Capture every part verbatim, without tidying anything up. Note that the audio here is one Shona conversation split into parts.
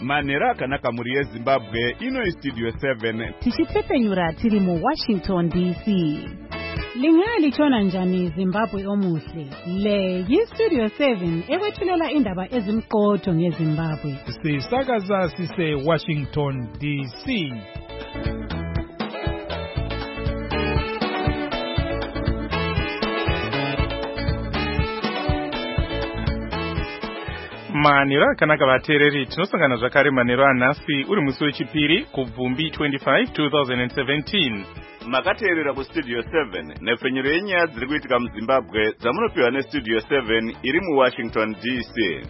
Manera akanaka muri yeZimbabwe ino Studio seven. Tichitepenyura tiri mu Washington D C. Lingali chona njani Zimbabwe omuhle. Le yi Studio seven ewethulela indaba ezimqotho ngeZimbabwe. Sisakaza sise Washington D C. Manero akanaka vateereri tinosangana zvakare manero anhasi uri musi wechipiri kubvumbi twenty-five twenty seventeen. Makateerera kuStudio seven nepfenyuro yenyaya dziri kuitika muZimbabwe dzamunopiwa neStudio seven iri muWashington D C.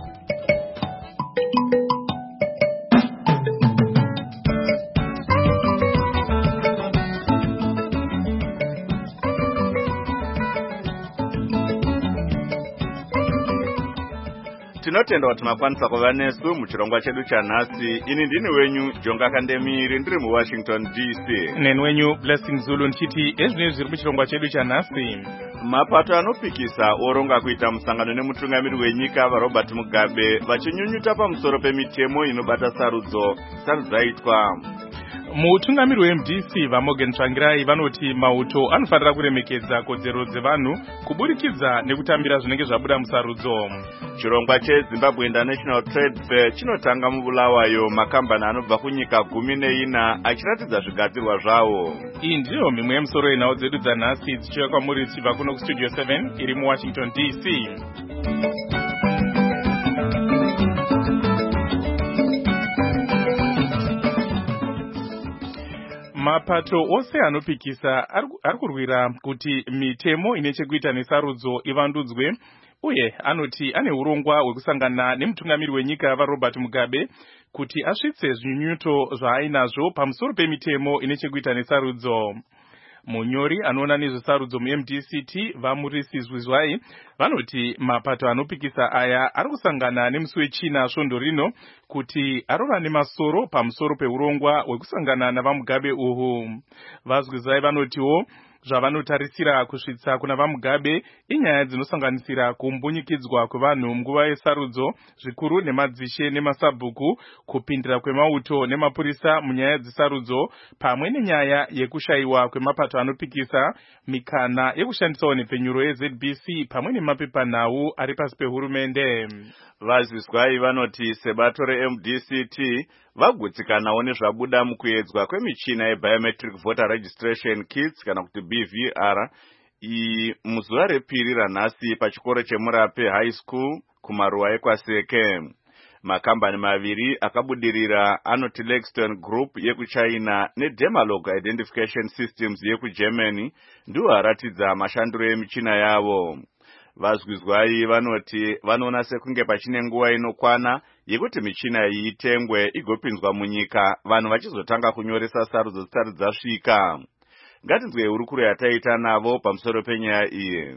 Tinotenda kuti makwanisa kuva nesu muchirongwa chedu chanhasi. Ini ndini wenyu Jonga Kandemiri ndiri muWashington D C. Neni wenyu Blessing Zulu nchiti ezvinezvi zviri muchirongwa chedu chanhasi. Mapato anopikisa oronga kuita musangano nemutungamiri wenyika vaRobert Mugabe vachinyunyuta pamusoro pemitemo inobata sarudzo sarudzaitwa. Mutungamiri weM D C vaMorgan Tsvangirai vanoti mauto anofanira kuremekedza kodzero dzevanhu kuburikidza nekutambira zvinenge zvabuda musarudzo. Chirongwa cheZimbabwe International Trade Fair chinotanga mubulawayo makambani anobva kunyika gumi neina achiratidza zvigadzirwa zvawo. Iyi ndiyo mimwe yemusoro yenhau dzedu dzanhasi dzichiuya kwamuri tichibva kuno kuStudio seven iri muWashington D C. Mapato ose anopikisa ari kurwira kuti mitemo ine chekuita nesarudzo ivandudzwe uye anoti ane urongwa hwekusangana nemutungamiri wenyika vaRobert Mugabe kuti asvitse zvinyunyuto zvaainazvo pamusoro pemitemo ine chekuita nesarudzo. Munyori anoona nezvesarudzo muM D C T vaMurisi Zwizwai vanoti mapato anopikisa aya ari kusangana nemusi wechina svondo rino kuti arova nemasoro pamusoro peurongwa hwekusangana navaMugabe uhu. VaZwizwai vanotiwo zvavanotarisira kusvitsa kuna vaMugabe inyaya dzinosanganisira kumbunyikidzwa kwevanhu munguva yesarudzo zvikuru nemadzishe nemasabhuku, kupindira kwemauto nemapurisa munyaya dzesarudzo pamwe nenyaya yekushayiwa kwemapato anopikisa mikana yekushandisawo nepfenyuro yeZ B C pamwe nemapepanhau ari pasi pehurumende. VaZwizwai vanoti sebato reM D C T vagutsikanawo nezvabuda mukuedzwa kwemichina yebiometric voter registration kits kana kuti B V R iyi muzuva repiri ranhasi pachikoro cheMurape High School kumaruwa ekwaseke. Makambani maviri akabudirira anoti Lexton Group yekuChina neDemalog Identification Systems yekuGermany ndiwo aratidza mashandiro emichina yavo. VaZwizwai vanoti vanoona sekunge pachine nguva inokwana yekuti michina iyi itengwe igopinzwa munyika vanhu vachizotanga kunyoresa sarudzo dzisati dzasvika. Ngatinzwe hurukuro yataita navo pamusoro penyaya iyi.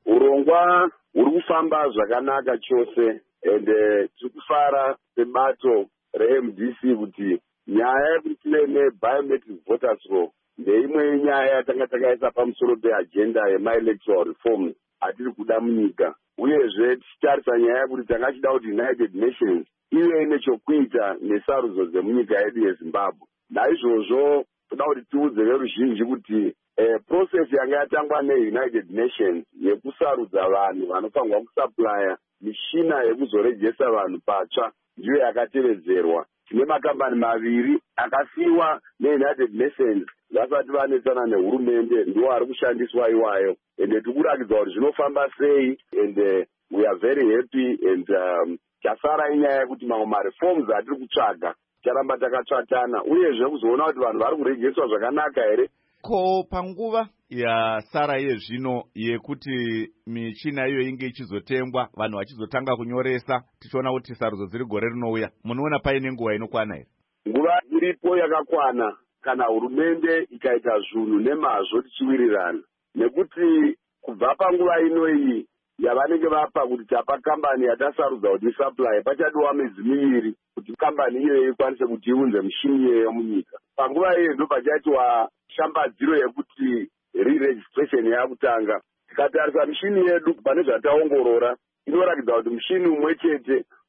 Urongwa huri kufamba zvakanaka chose ende tiri kufara sebato reM D C kuti nyaya yekuti tive nebiometric voters law ndeimwe yenyaya yatanga takaisa pamusoro peagenda yemaelectoral reforms atiri kuda munyika. Uyezve tichitarisa nyaya yekuti tanga tichida kuti United Nations ive nechokuita nesarudzo dzemunyika yedu yeZimbabwe. Naizvozvo toda kuti tiudze veruzhinji kuti eh, process yanga yatangwa neUnited Nations yekusarudza vanhu vanofanirwa kusuplya mishina yekuzorejesa vanhu patsva ndiyo yakatevedzerwa. Tine makambani maviri akasiyiwa neUnited Nations vasati vanetsana nehurumende ndiwo ari kushandiswa iwayo ende tiri kurakidza kuti zvinofamba sei ende we are very happy and um, chasara inyaya yekuti mamwe mareforms atiri kutsvaga charamba takatsvatana uyezve kuzoona kuti vanhu vari kurejeswa zvakanaka here. Ko panguva yasara yezvino yekuti michina iyo inge ichizotengwa vanhu vachizotanga kunyoresa tichiona kuti sarudzo dziri gore rinouya munoona paine nguva inokwana here? Nguva iripo yakakwana kana hurumende ikaita zvinhu nemazvo tichiwirirana, nekuti kubva panguva ino iyi yavanenge vapa kuti tapa kambani yatasarudza kuti supply pachadiwa mizi miviri kuti kambani iyoyo ikwanise kuti iunze mishini iyoyo munyika. Panguva iyo ndo pachatiwa shambadziro yekuti re-registration yakutanga. Tikatarisa mishini yedu pane zvataongorora inoratidza kuti mushini umwe chete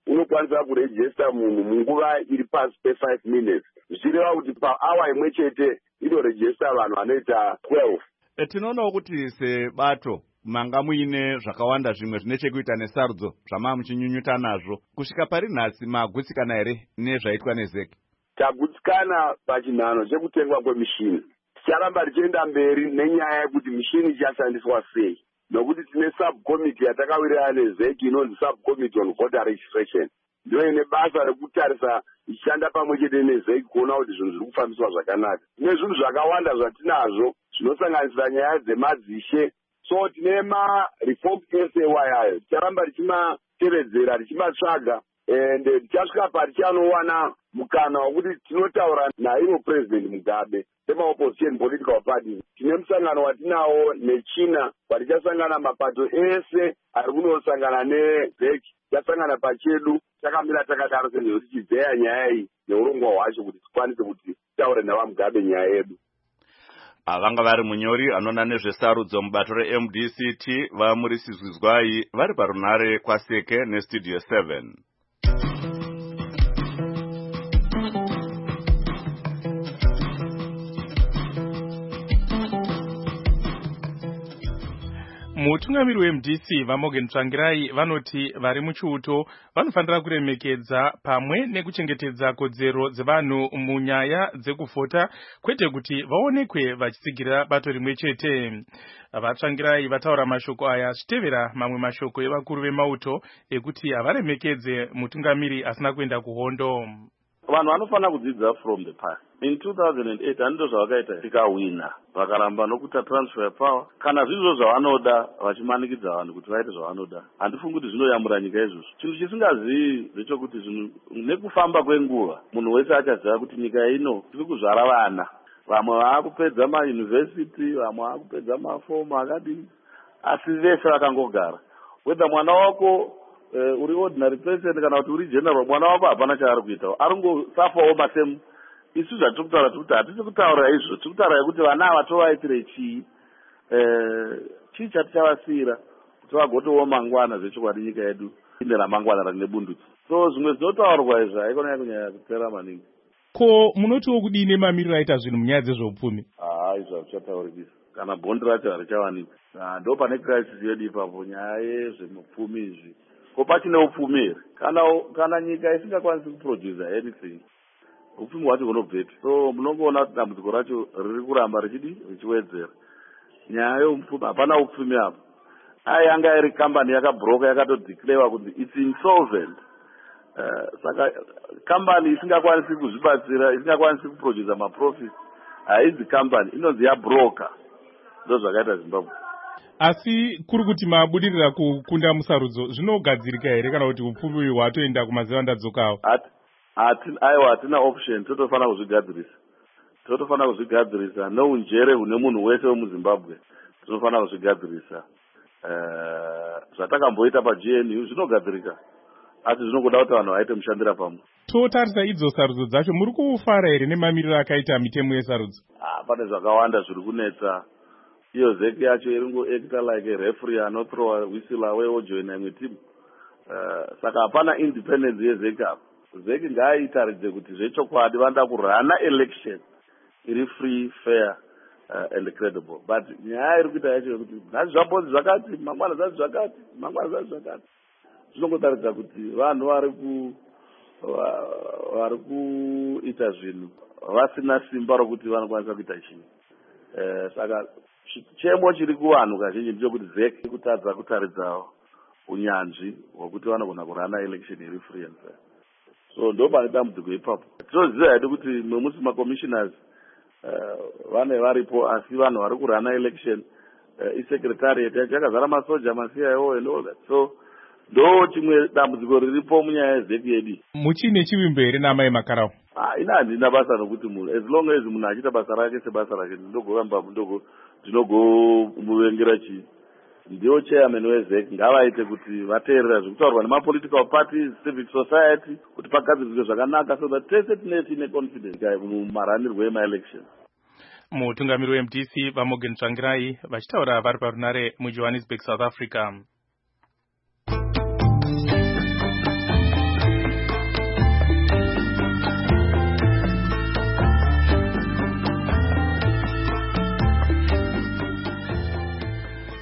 unokwanisa kurejista munhu munguva iri pasi pe-five minutes zvichireva kuti paawa imwe chete inorejista vanhu vanoita twelve. E, tinoonawo kuti sebato manga muine zvakawanda zvimwe zvine chekuita nesarudzo zvama muchinyunyuta nazvo. Kusvika pari nhasi magutsikana here nezvaitwa nezeki? Tagutsikana pachinhano chekutengwa kwemishini. Ticharamba tichienda mberi nenyaya yekuti mishini ichashandiswa sei, nokuti tine subcommittee yatakawirirana nezeki inonzi subcommittee on voter registration. Ndiyo ine basa rekutarisa ichishanda pamwe chete nezeki kuona kuti zvinhu zviri kufambiswa zvakanaka. Tine zvinhu zvakawanda zvatinazvo zvinosanganisira nyaya dzemadzishe. So tine ma-reform ese wayayo ticharamba tichimatevedzera tichimatsvaga ende tichasvika patichanowana mukana wekuti tinotaura naivo president Mugabe sema-opposition political parties. Tine musangano watinawo nechina watichasangana mapato ese ari kunosangana nezeki. Tichasangana pachedu takamira takadaro sezvo tichidzeya nyaya iyi neurongwa hwacho kuti tikwanise kuti taure navaMugabe nyaya yedu. Avanga vari munyori anoona nezvesarudzo mubato re-M D C T vaMurisi Zwizwai vari parunare kwaSeke nestudio seven. mutungamiri we-M D C vaMorgan Tsvangirai vanoti vari muchiuto vanofanira kuremekedza pamwe nekuchengetedza kodzero dzevanhu munyaya dzekuvhota kwete kuti vaonekwe vachitsigira bato rimwe chete. VaTsvangirai vataura mashoko aya zvitevera mamwe mashoko evakuru vemauto ekuti havaremekedze mutungamiri asina kuenda kuhondo. Vanhu vanofanira kudzidza from the past. In two thousand eight handizvo zvavakaita tikawina vakaramba nokuita transfer power kana zvizvo zvavanoda vachimanikidza vanhu kuti vaite zvavanoda. Handifungi kuti zvinoyamura nyika izvozvo. Chinhu chisingazivi ndechekuti zvinhu nekufamba kwenguva munhu wese achaziva kuti nyika ino tiri kuzvara vana. Vamwe vaakupedza mayunivhesiti, vamwe vaakupedza mafomu akadini, asi vese vakangogara. Whether mwana wako Uh, uri ordinary person kana kuti uri general, mwana wako hapana chaari kuitawo, aringosafawo masemu. Isu zvatiri kutaura kuti hatisi kutaura izvo, tiri kutaura kuti vana ava tovaitire chii, uh, chii chatichavasiyira kuti vagotowo mangwana zvechokwadi nyika yedu ine ramangwana rine bundutsi. So zvimwe zvinotaurwa izvi haikona kunyanya kupera maningi. Ko munotiwo kudini mamiriro aita zvinhu munyaya dzezveupfumi? Ah, izvo hazvichataurikisa. Kana bhondi racho harichawanikwa. Ah, ndo pane crisis yedu ipapo nyaya yezvemupfumi izvi. Ko pachine upfumi here? Kana kana nyika isingakwanisi kuproduce anything, upfumi hwacho hunobveti. So munongoona kuti dambudziko racho riri kuramba richidi richiwedzera. Nyaya yeupfumi, hapana upfumi apo. Ai yanga iri company yakabroka yakatodeclare kuti it's insolvent. Uh, saka company isingakwanisi kuzvibatsira, isingakwanisi kuproduce maprofit, haidzi company, inonzi yabroka. Ndo zvakaita Zimbabwe. Asi kuri kuti mabudirira kukunda musarudzo zvinogadzirika here kana kuti upfumi hwatoenda kumaziva ndadzokawo? Aiwa, hatina option, totofanira kuzvigadzirisa. Totofanira kuzvigadzirisa nounjere hune munhu wese wemuZimbabwe. Totofanira kuzvigadzirisa. Uh, zvatakamboita pa-G N U zvinogadzirika. Asi zvinongoda kuti vanhu vaite mushandira pamwe. Totarisa idzo sarudzo dzacho, muri kufara here nemamiriro akaita mitemo yesarudzo? Ah, pane zvakawanda zviri kunetsa. Iyo zeki yacho iringo acta like a referee anothrow a whistle away ojoina imwe team. Uh, saka hapana independence yezeki apo. Zeki ngaitaridze kuti zvechokwadi vanoda kurana election iri free, fair uh, and credible. But nyaya iri kuita yacho kuti nhasi zvambonzi zvakati, mangwana zvati zvakati, mangwana zvati zvakati. Zvinongotaridza kuti vanhu vari ku vari kuita zvinhu vasina simba rokuti vanokwanisa kuita chinhu. Uh, saka chemo chiri kuvanhu kazhinji ndechekuti zeki kutadza kutaridza unyanzvi hwekuti vanogona kurana election iri free and fair. So ndo pane dambudziko ipapo. Tinoziva hedu kuti memusi macommissioners uh, vane varipo, asi vanhu vari kurana election uh, isecretariat yacho yakazara masoja, ma C I O and all that. So ndo chimwe dambudziko riripo munyaya yezeki yedu. Muchine chivimbo here namai Makarau? Ah, ina handina basa nokuti munhu, as long as munhu achita basa rake sebasa rake, ndogoramba ndogo ndinogomuvengera chii. Ndiyo chairman wezeki ngavaite kuti vateerera zvekutaurwa nemapolitical parties, civic society, kuti pagadzirwe zvakanaka so that tese tine tine confidence mumaranirwo ema-election. Mutungamiri we-M D C vaMorgan Tsvangirai vachitaura vari parunare muJohannesburg, South Africa.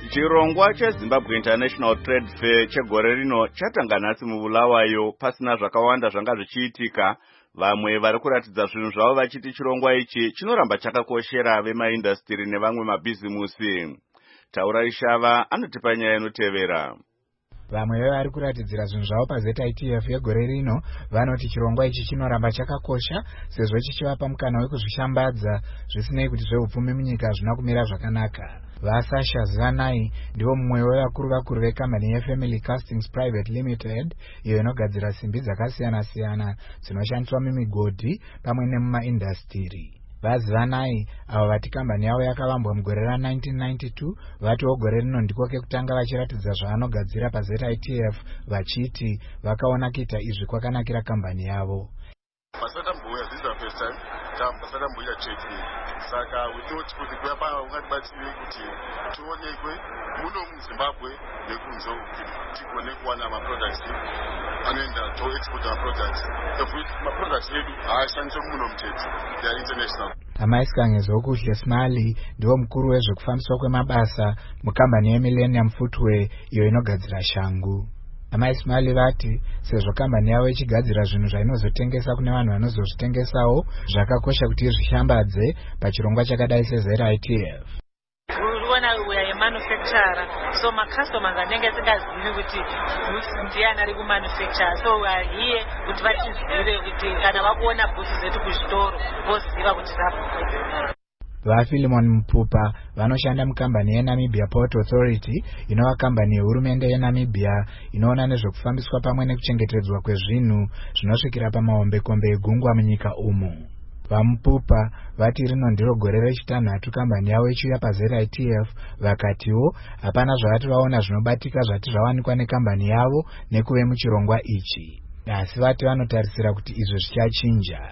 Chirongwa cheZimbabwe International Trade Fair chegore rino chatanga nhasi muBulawayo pasina zvakawanda zvanga zvichiitika. Vamwe vari kuratidza zvinhu zvavo vachiti chirongwa ichi chinoramba chakakoshera vemaindastiri nevamwe mabhizimusi. Taura Shava anotipa nyaya inotevera. Vamwe vari kuratidzira zvinhu zvavo paZ I T F yegore rino vanoti chirongwa ichi chinoramba chakakosha sezvo chichivapa mukana wekuzvishambadza zvisinei kuti zveupfumi munyika hazvina kumira zvakanaka. Vasasha Zanai ndivo mumwe wevakuru vakuru vekambani yeFamily Castings Private Limited iyo inogadzira simbi dzakasiyana siyana dzinoshandiswa mimigodhi pamwe nemumaindastiri. Vazvanai avo vati kambani yavo yakavambwa mugore ra nineteen ninety-two vatiwo gore rino ndiko kekutanga vachiratidza zvavanogadzira paZ I T F vachiti vakaona kuita izvi kwakanakira kambani yavo. Masatambuya this is the first time masatambuya cheki saka we thought kuti kuyapa ungatibatsire kuti tionekwe muno muZimbabwe nekunze tikone kuwana maproducts anoenda to export our products if maproducts edu haashandiswe muno mutete they are international. Amaisikangezo kuhle Smali ndiwo mukuru wezvekufambiswa kwemabasa mukambani yeMillennium Footwear iyo inogadzira shangu. Amaismali vati sezvo kambani yavo ichigadzira zvinhu zvainozotengesa kune vanhu vanozozvitengesawo zvakakosha kuti izvishambadze pachirongwa chakadai seZ I T F. Uruona uya yemanufacturer so macustomers anenge asingazivi kuti ndiani ari kumanufacturer so we are here kuti vatizivire kuti kana vakuona bhusi zetu kuzvitoro voziva kuti zvapo. VaPhilemon Mpupa vanoshanda mukambani yeNamibia Port Authority inova kambani yehurumende yeNamibia inoona nezvekufambiswa pamwe nekuchengetedzwa kwezvinhu zvinosvikira pamahombekombe egungwa munyika umu. VaMpupa vati rino ndiro gore rechitanhatu kambani yavo ichiuya paZ I T F vakatiwo hapana zvavati vaona zvinobatika zvati zvawanikwa nekambani yavo nekuve muchirongwa ichi. Asi vati vanotarisira kuti izvi zvichachinja.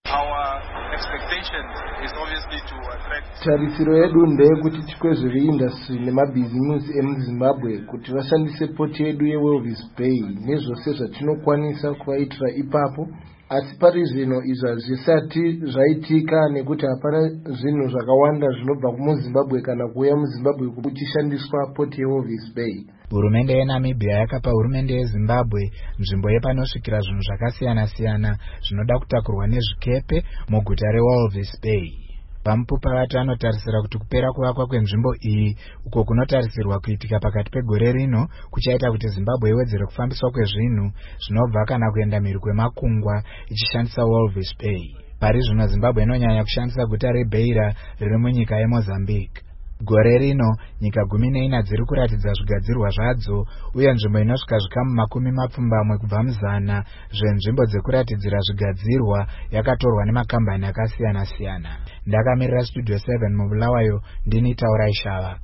Tarisiro yedu ndeyekuti chikwezve veindastry nemabhizimusi emuZimbabwe kuti vashandise poti yedu yeWalvis Bay nezvose zvatinokwanisa kuvaitira ipapo, asi pari zvino izvo hazvisati zvaitika nekuti hapana zvinhu zvakawanda zvinobva kumuZimbabwe kana kuuya muZimbabwe kuchishandiswa poti yeWalvis Bay. Hurumende yeNamibia yakapa hurumende yeZimbabwe nzvimbo yepanosvikira zvinhu zvakasiyana siyana zvinoda kutakurwa nezvikepe muguta reWalvis Bay. VaMpupa vati vanotarisira kuti kupera kuvakwa kwenzvimbo iyi uko kunotarisirwa kuitika pakati pegore rino kuchaita kuti Zimbabwe iwedzere kufambiswa kwezvinhu zvinobva kana kuenda mhiri kwemakungwa ichishandisa Walvis Bay. Pari zvino Zimbabwe inonyanya kushandisa guta reBeira riri munyika yeMozambique. Gore rino nyika gumi neina dziri kuratidza zvigadzirwa zvadzo uye nzvimbo inosvika zvikamu makumi mapfumbamwe kubva muzana zvenzvimbo dzekuratidzira zvigadzirwa yakatorwa nemakambani akasiyana siyana. Ndakamirira Studio seven muBulawayo ndini Taura Shava.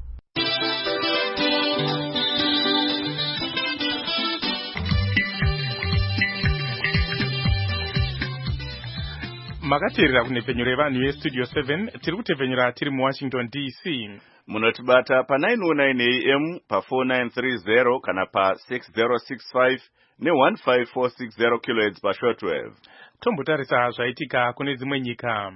Makateerera kunhepfenyuro yevanhu yeStudio seven tiri kutepfenyura tiri muWashington D C. Munotibata pa nine oh nine A M pa four nine three zero kana pa six zero six five ne one five four six zero kilohertz pa shortwave. Tombotarisa zvaitika kune dzimwe nyika.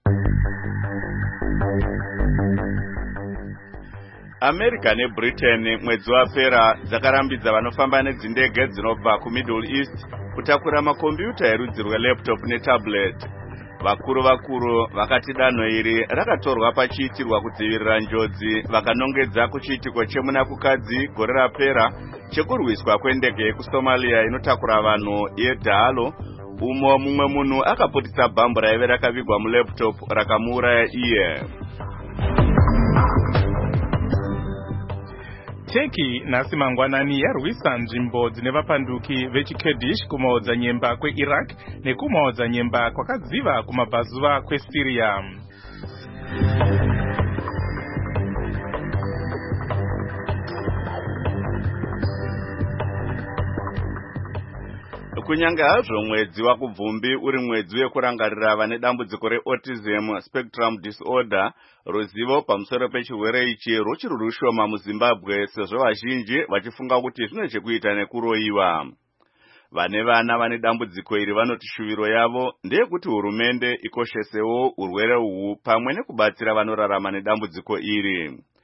America neBritain mwedzi wapera dzakarambidza vanofamba nedzindege dzinobva kuMiddle East kutakura makombiyuta erudzi rwelaptop netablet. Vakuru vakuru vakati danho iri rakatorwa pachiitirwa kudzivirira njodzi vakanongedza kuchiitiko chemuna kukadzi gore rapera chekurwiswa kwendege yekuSomalia inotakura vanhu yeDalo umo mumwe munhu akaputisa bhambu raive rakavigwa mulaptop rakamuuraya iye. Turkey nhasi mangwanani yarwisa nzvimbo dzine vapanduki vechikurdish kumaodzanyemba kweIraq nekumaodzanyemba kwakadziva kumabvazuva kweSyria. Kunyange hazvo mwedzi wakubvumbi uri mwedzi wekurangarira vane dambudziko reautism spectrum disorder, ruzivo pamusoro pechirwere ichi ruchiri rushoma muZimbabwe sezvo vazhinji vachifunga kuti zvine chekuita nekuroyiwa. Vane vana vane dambudziko iri vanoti shuviro yavo ndeyekuti hurumende ikoshesewo urwere uhu pamwe nekubatsira vanorarama nedambudziko iri.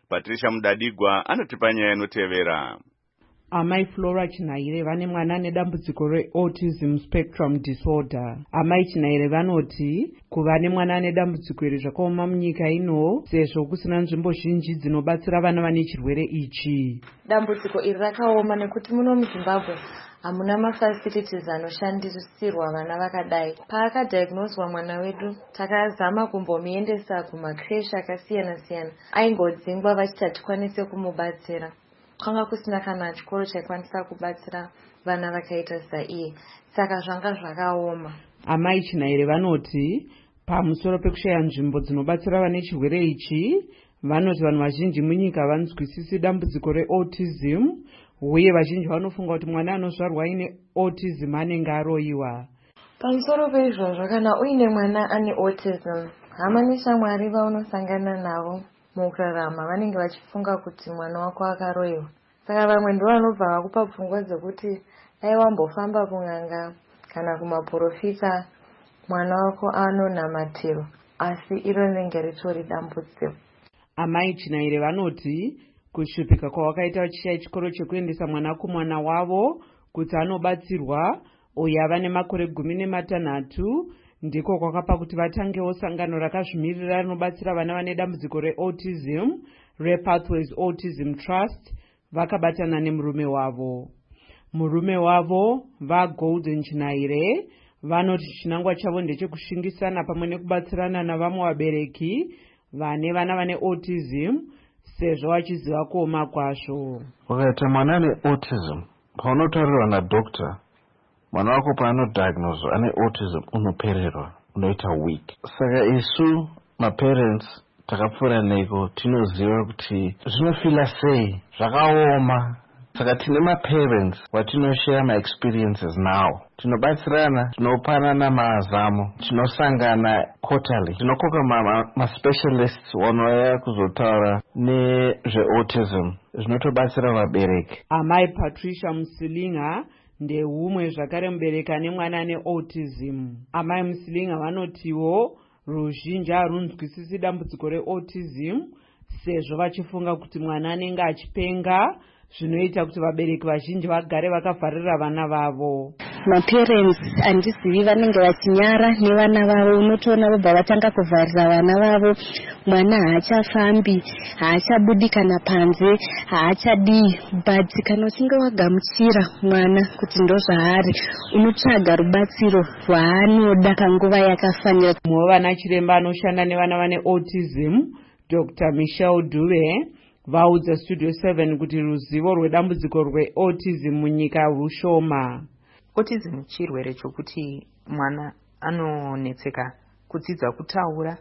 Patricia Mudadigwa anotipa nyaya inotevera. Amai Flora Chinaire vane mwana nedambudziko reautism spectrum disorder. Amai Chinaire vanoti kuva nemwana nedambudziko iri zvakaoma munyika ino sezvo kusina nzvimbo zhinji dzinobatsira vana vane chirwere ichi. Dambudziko iri rakaoma nekuti muno muZimbabwe hamuna mafacilities anoshandisirwa vana vakadai. Paakadiagnoswa mwana wedu takazama kumbomuendesa kumakreshi akasiyana siyana, aingodzingwa vachiti hatikwanise kumubatsira. Kwanga kusina kana chikoro chaikwanisa kubatsira vana vakaita saiye, saka zvanga zvakaoma. Amai Chinaire vanoti pamusoro pekushaya nzvimbo dzinobatsira vane chirwere ichi, vanoti vanhu vazhinji munyika vanzwisisi dambudziko reautism, uye vazhinji vanofunga kuti mwana anozvarwa ine autism anenge aroyiwa. Pamusoro peizvozvo, kana uine mwana ane autism, hama neshamwari vaunosangana navo mukurarama vanenge vachifunga kuti mwana wako akaroyiwa. Saka vamwe ndo vanobva vakupa pfungwa dzekuti dai wambofamba kun'anga kana kumaprofita mwana wako anonamatiro, asi iro rinenge ritori dambudziko. Amai Chinaire vanoti kushupika kwavakaita vachishaya chikoro chekuendesa mwana kumwana wavo kuti anobatsirwa uyo ava nemakore gumi nematanhatu ndiko kwakapa kuti vatangewo sangano rakazvimirira rinobatsira vana vane dambudziko reautism rePathways Autism Trust, vakabatana nemurume wavo. Murume wavo vaGolden Chinaire vanoti chinangwa chavo ndechekushingisana pamwe nekubatsirana navamwe vabereki vane vana vane autism sezvo vachiziva kuoma kwazvo. Ukaita mwana ane autism, paunotaurwa nadokta, mwana wako paanodiagnosed ane autism unopererwa, unoita weak. Saka isu maparents takapfuura neko tinoziva kuti zvinofila sei, zvakaoma. Saka tine maparents watinoshare my experiences now. Tinobatsirana, tinopanana mazamo, tinosangana quarterly. Tinokoka ma, ma specialists wanouya kuzotaura nezveautism. Zvinotobatsira vabereki. Amai Patricia Musilinga ndehumwe zvakare mubereki ane mwana ane autism. Amai Musilinga vanotiwo ruzhinji harunzwisisi dambudziko reautism sezvo vachifunga kuti mwana anenge achipenga, zvinoita kuti vabereki vazhinji vagare vakavharira vana vavo. Maparents andizivi vanenge vachinyara nevana vavo, unotoona vobva vatanga kuvharira vana vavo. Mwana haachafambi, haachabudi kana panze, haachadii, but kana uchinge wagamuchira mwana kuti ndo zvaari, unotsvaga rubatsiro rwaanoda panguva yakafanira. Mumwe vana chiremba anoshanda nevana vane autism, Doctor Michelle Dube, vaudza Studio seven kuti ruzivo rwedambudziko rweautism munyika rushoma. Autism chirwere chokuti mwana anonetseka kudzidza kutaura,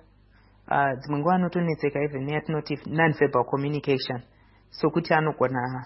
uh, dzimwe nguva anotonetseka even neyatinoti non-verbal communication, so kuti anogona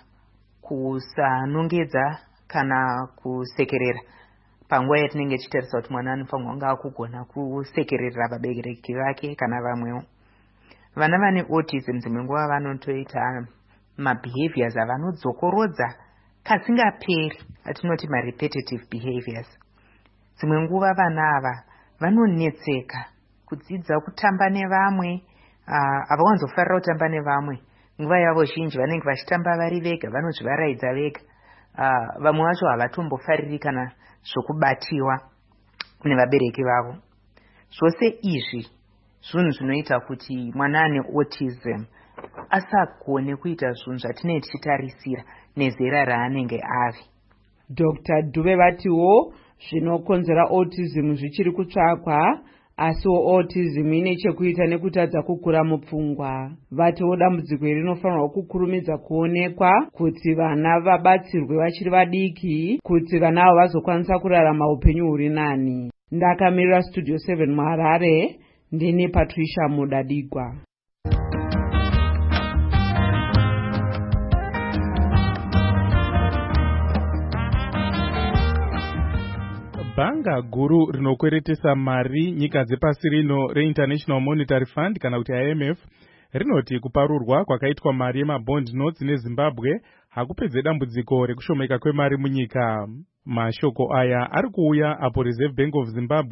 kusanongedza kana kusekerera panguva yatinenge tichitarisa kuti mwana anofanirwa kunge akugona kusekerera vabereki vake kana vamwewo. Vana vane autism dzimwe nguva vanotoita mabehaviors avanodzokorodza kasingaperi, atinoti marepetitive behaviors. Dzimwe nguva vana ava vanonetseka kudzidza kutamba nevamwe, uh, havawanzofarira kutamba nevamwe. Nguva yavo zhinji vanenge vachitamba vari vega, vanozvivaraidza vega. Uh, vamwe vacho havatombofariri kana zvokubatiwa nevabereki vavo. Zvose izvi zvinhu zvinoita kuti mwana ane autism asagone kuita zvinhu zvatinenge tichitarisira nezera raanenge ave. Doctor Dube vatiwo zvinokonzera autism zvichiri kutsvakwa, asiwo autism ine chekuita nekutadza kukura mupfungwa. Vatiwo dambudziko iri rinofanirwa kukurumidza kuonekwa kuti vana vabatsirwe vachiri vadiki, kuti vana avo vazokwanisa kurarama upenyu huri nani. Ndakamirira Studio seven muHarare, ndini Patricia Mudadigwa. Bhanga guru rinokweretesa mari nyika dzepasi rino reInternational Monetary Fund kana kuti I M F rinoti kuparurwa kwakaitwa mari yemabond notes neZimbabwe hakupedze dambudziko rekushomeka kwemari munyika. Mashoko aya ari kuuya apo Reserve Bank of Zimbabwe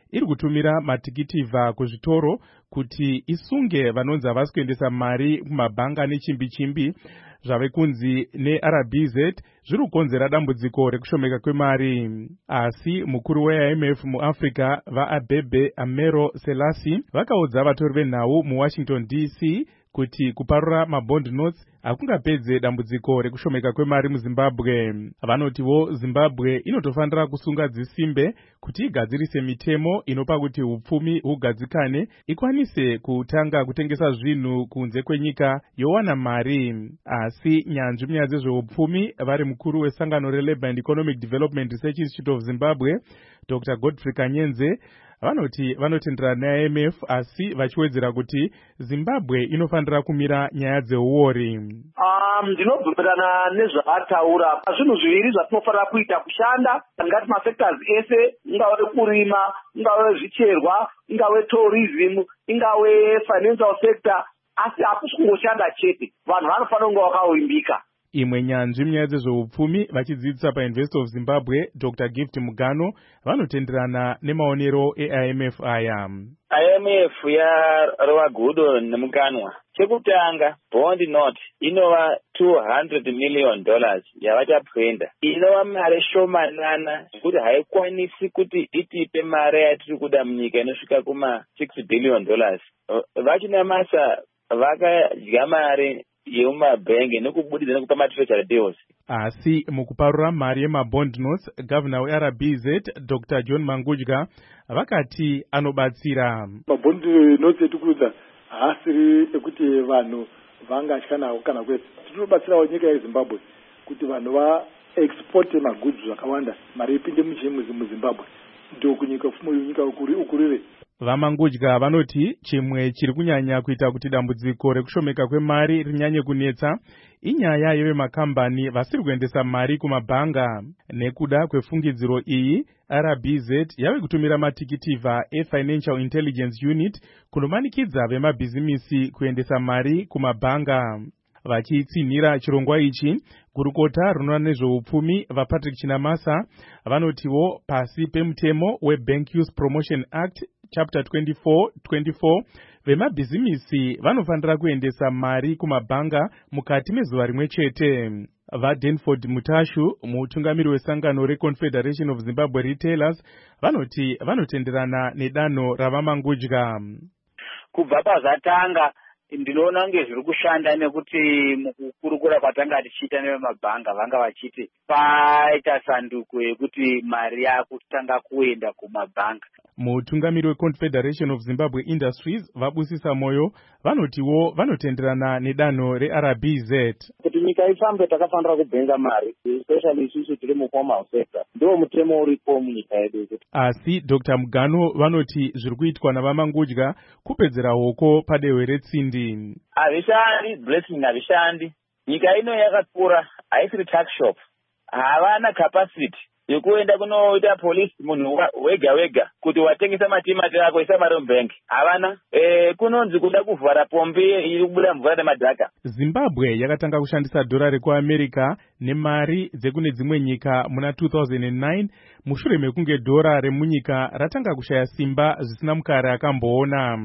iri kutumira matikitivha kuzvitoro kuti isunge vanonzi havasi kuendesa mari kumabhanga nechimbi chimbi zvave kunzi neR B Z zviri kukonzera dambudziko rekushomeka kwemari. Asi mukuru we I M F muAfrica vaAbebe Amero Selassie vakaudza vatori venhau muWashington D C kuti kuparura mabond notes hakungapedze dambudziko rekushomeka kwemari muZimbabwe. Vanotiwo Zimbabwe inotofanira kusunga dzisimbe kuti igadzirise mitemo inopa kuti upfumi hugadzikane ikwanise kutanga kutengesa zvinhu kunze kwenyika yowana mari. Asi nyanzvi munyaya dzezveupfumi vari mukuru wesangano reLabour and Economic Development Research Institute of Zimbabwe Doctor Godfrey Kanyenze vanoti vanotenderana neI M F asi vachiwedzera kuti Zimbabwe inofanira kumira nyaya dzeuori. Um, ndinobvumirana nezvavataura. Zvinhu zviviri zvatinofanira kuita kushanda ngati masectors ese, ingave kurima, ingave zvicherwa, ingave tourism, ingave financial sector, asi hakusi kungoshanda chete. Vanhu vanofanira kunge vakawimbika. Imwe nyanzvi munyaya dzezveupfumi vachidzidzisa paUniversity of Zimbabwe Doctor Gift Mugano vanotenderana nemaonero eI M F aya. I M F yarova gudo nemukanwa. Chekutanga, bond note inova two hundred million dollars yavachapwenda. Inova mari shomanana kuti haikwanisi kuti itipe mari yatiri kuda munyika inosvika kuma six billion dollars. Vachinamasa vakadya mari yemumabhenge nekubudidza nekupa matreasury bills. Asi mukuparura mari yemabond notes, Governor weR B Z Doctor John Mangudya vakati anobatsira. Mabond notes etukurudza haasiri ekuti vanhu vangatya nawo kana kwete. Tinobatsirawo nyika yeZimbabwe kuti vanhu vaexporte magoods zvakawanda, mari ipinde muZimbabwe ndokunyika fumo yenyika ukurire. Vamangudya vanoti chimwe chiri kunyanya kuita kuti dambudziko rekushomeka kwemari rinyanye kunetsa inyaya yevemakambani vasiri kuendesa mari kumabhanga. Nekuda kwefungidziro iyi, R B Z yave kutumira matikitivha eFinancial Intelligence Unit kunomanikidza vemabhizimisi kuendesa mari kumabhanga. Vachitsinhira chirongwa ichi, gurukota rinoona nezveupfumi vaPatrick Chinamasa vanotiwo pasi pemutemo weBank Use Promotion Act Chapter twenty-four twenty-four vemabhizimisi vanofanira kuendesa mari kumabhanga mukati mezuva rimwe chete. VaDanford Mutashu, mutungamiri wesangano reConfederation of Zimbabwe Retailers, vanoti vanotenderana nedanho ravamangudya. Kubva pazvatanga ndinoona nge zviri kushanda nekuti mukukurukura kwatanga tichiita nevemabhanga vanga vachiti paita sanduko yekuti mari yakutanga kuenda kumabhanga. Mutungamiri weConfederation of Zimbabwe Industries vabusisa moyo vanotiwo vanotenderana nedanho reR B Z. Kuti nyika ifambe takafanira kubhenga mari, especially isusu tiri muformal sector. Ndo mutemo uripo munyika yedu. Asi Doctor Mugano vanoti zviri kuitwa navamangudya kupedzera hoko padehwe retsindi. Havishandi, blessing havishandi. Nyika ino yakakura, haisiri tax shop. Havana capacity yekuenda kunoita police munhu wega wega kuti watengesa matimati ako isa mari mubank. Havana. E, kunonzi kuda kuvhara pombi iri kubuda mvura nemadhaka. Zimbabwe yakatanga kushandisa dhora rekuAmerica nemari dzekune dzimwe nyika muna two thousand nine mushure mekunge dhora remunyika ratanga kushaya simba zvisina mukare akamboona.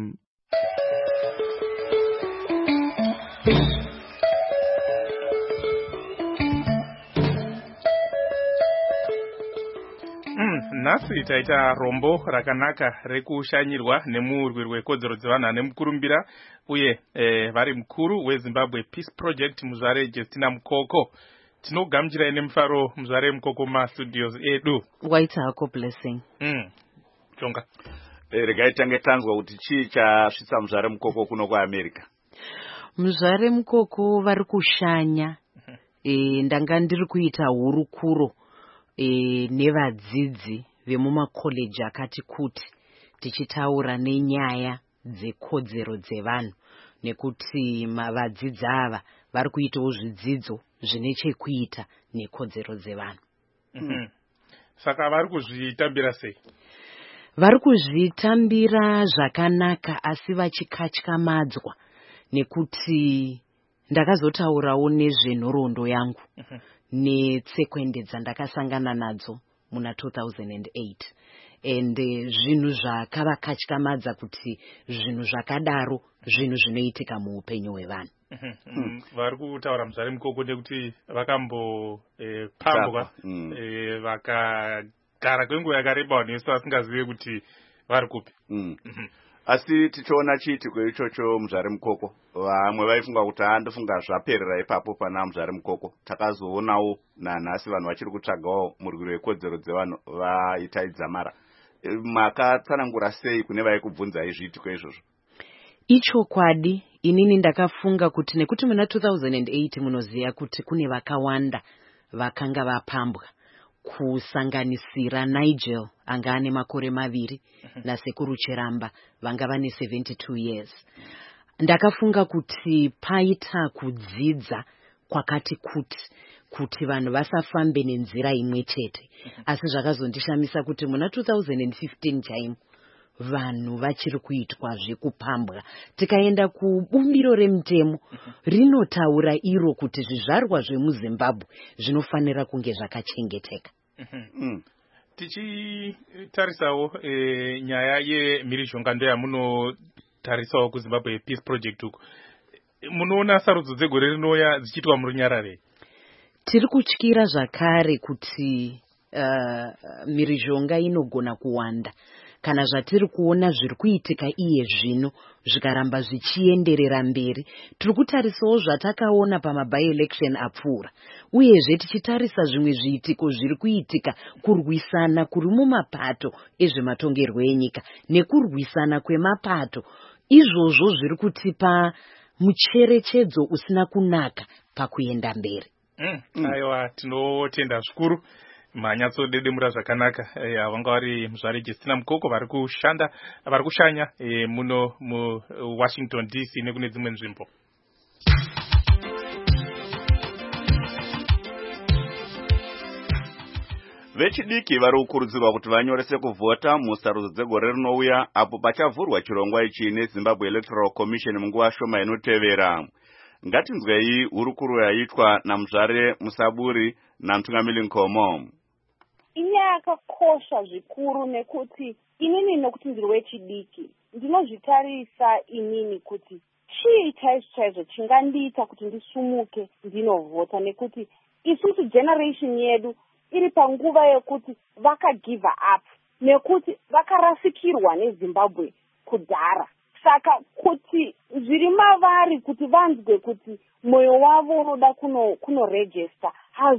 Nhasi taita rombo rakanaka rekushanyirwa nemurwi rwekodzero dzevanhu ane mukurumbira uye e, vari mukuru weZimbabwe Peace Project muzvare Justina Mukoko. Tinogamuchirai nemufaro muzvare Mukoko mastudios edu. Waita hako blessing. Mm. Chonga. E, regai tange tanzwa kuti chii chasvitsa muzvare Mukoko kuno kuAmerica. Muzvare Mukoko vari kushanya. E, ndanga ndiri kuita hurukuro e, nevadzidzi vemumakoleji akati kuti tichitaura nenyaya dzekodzero dzevanhu nekuti vadzidzi ava vari kuitawo zvidzidzo zvine chekuita nekodzero dzevanhu. Mm-hmm. Saka vari kuzvitambira sei? Vari kuzvitambira zvakanaka asi vachikatyamadzwa nekuti ndakazotaurawo nezvenhoroondo yangu mm-hmm. netsekwende dzandakasangana nadzo muna two thousand eight. ende zvinhu zvakavakatyamadza kuti zvinhu zvakadaro zvinhu zvinoitika muupenyu hwevanhu. vari kutaura muzvare mukoko nekuti vakambopambwa vakagara kwenguva yakareba vanhu vasingazive kuti vari kupi. Asi tichiona chiitiko ichocho muzvare mukoko, vamwe vaifunga kuti andofunga zvaperera ipapo pana muzvare mukoko. Takazoonawo nanhasi vanhu vachiri kutsvagawo murwiro wekodzero dzevanhu vaitaidza mara. Makatsanangura sei kune vaikubvunzai zviitiko izvozvo? Ichokwadi, inini ndakafunga kuti nekuti muna two thousand eight munoziva kuti kune vakawanda vakanga vapambwa, kusanganisira Nigel anga ane makore maviri nasekuru Cheramba vanga vane seventy-two years. Ndakafunga kuti paita kudzidza kwakati kuti kuti vanhu vasafambe nenzira imwe chete. Asi zvakazondishamisa kuti muna two thousand fifteen chaimo vanhu vachiri kuitwa zvekupambwa. Tikaenda kubumbiro remutemo rinotaura iro kuti zvizvarwa zvemuZimbabwe zvinofanira kunge zvakachengeteka. Tichitarisawo nyaya yemhirizhonga ndoyamunotarisawo kuZimbabwe Peace Project uku, munoona sarudzo dzegore rinouya dzichiitwa murunyarare? Tiri kutyira zvakare kuti mhirizhonga inogona kuwanda kana zvatiri kuona zviri kuitika iye zvino zvikaramba zvichienderera mberi. Tiri kutarisawo zvatakaona pamaby-election apfuura, uyezve tichitarisa zvimwe zviitiko zviri kuitika kurwisana kuri mumapato ezvematongerwo enyika nekurwisana kwemapato. Izvozvo zviri kutipa mucherechedzo usina kunaka pakuenda mberi. Aiwa, tinotenda zvikuru. Manyatsodedemura zvakanaka vanga vari muzvare Justina Mukoko vari kushanda vari kushanya muno muWashington D C nekune dzimwe nzvimbo. Vechidiki vari kukurudzirwa kuti vanyorese kuvhota musarudzo dzegore rinouya apo pachavhurwa chirongwa ichi neZimbabwe Electoral Commission munguva shoma inotevera. Ngatinzwei hurukuro yaitwa namuzvare Musaburi naMtungamiri Nkomo. Inyaya yakakosha zvikuru nekuti inini nokuti ndiri wechidiki ndinozvitarisa inini kuti chii chaizvo chaizvo chingandiita kuti ndisumuke ndinovhota, nekuti isusu generation yedu iri panguva yekuti vakagive up nekuti vakarasikirwa neZimbabwe kudhara. Saka kuti zviri mavari kuti vanzwe kuti moyo wavo unoda kuno kuno register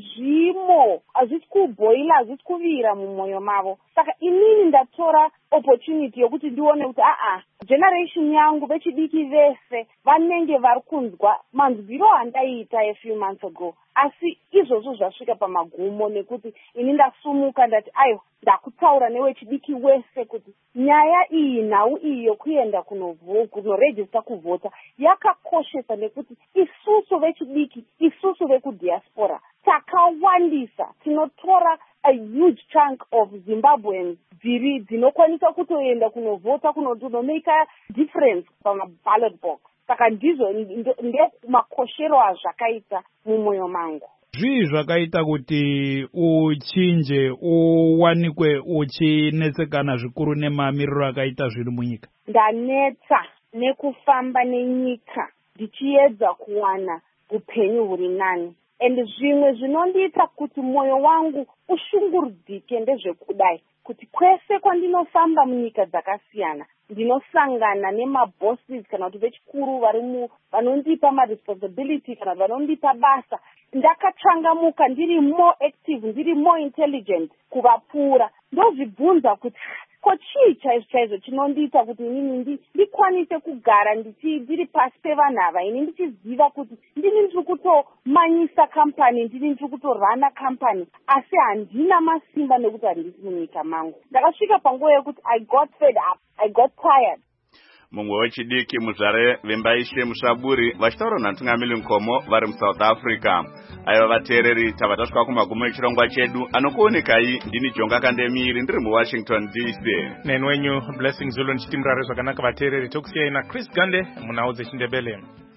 hazvimo, hazvisi kubhoila, hazvisi kuvira mumwoyo mavo. Saka inini ndatora opportunity yokuti ndione kuti aa generation yangu vechidiki vese vanenge vari kunzwa manzwiro andaiita a few months ago, asi izvozvo zvasvika pamagumo nekuti ini ndasumuka ndati ayo ndakutaura newechidiki wese kuti nyaya iyi nhau iyi yokuenda kunoregister kuvhota yakakoshesa nekuti isusu vechidiki, isusu vekudiaspora takawandisa, tinotora a huge chunk of Zimbabweans dziri dzinokwanisa kutoenda kunovhota kunotomake difference pamaballot box. Saka ndizvo ndemakoshero azvakaita mumwoyo mangu. Zvii zvakaita kuti uchinje uwanikwe uchinetsekana zvikuru nemamiriro akaita zviri munyika? Ndanetsa nekufamba nenyika ndichiedza kuwana upenyu huri nani. And zvimwe zvinondiita kuti mwoyo wangu ushungurudzike ndezvekudai kuti kwese kwandinofamba munyika dzakasiyana ndinosangana nemabosses kana kuti vechikuru vari vanondipa maresponsibility kana vanondipa basa, ndakachangamuka, ndiri more active, ndiri more intelligent kuvapfuura. Ndozvibvunza kuti ko chii chaizvo chaizvo chinondiita kuti inini ndikwanise kugara ndiri pasi pevanhu ava, ini ndichiziva kuti ndini ndiri kutomanyisa kampani, ndini ndiri kutorana kampani, asi handina masimba nekuti handisi munyika mangu. Ndakasvika panguva yekuti I got fed up, I got tired. Mumwe wechidiki muzvare vembaishe Musaburi vachitaura naMtungamiri Nkomo vari muSouth Africa. Aiva vateereri, tava tasvika kumagumo echirongwa chedu. Anokuonekai ndini Jonga Kandemiri ndiri muWashington D C. Neni wenyu Blessing Zulu ndichiti murare zvakanaka vateereri. Tokusiyai naChris Gande munhau dzechindebele.